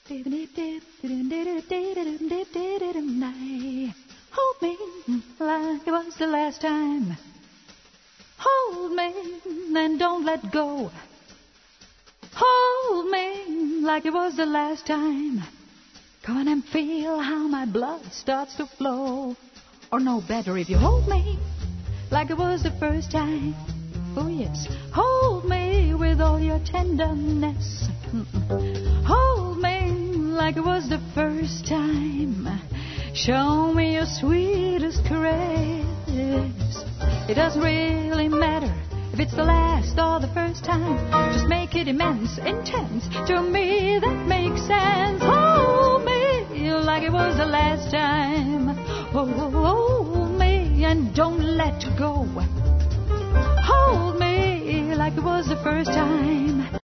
Hold me like it was the last time. Hold me and don't let go. Hold me like it was the last time. Come on and feel how my blood starts to flow. Or no, better if you hold me like it was the first time. Oh yes, hold me with all your tenderness. Hold me like it was the first time. Show me your sweetest caress. It doesn't really matter if it's the last or the first time. Just make it immense, intense. To me that makes sense. Hold me like it was the last time. Hold me and don't let go. Hold me like it was the first time.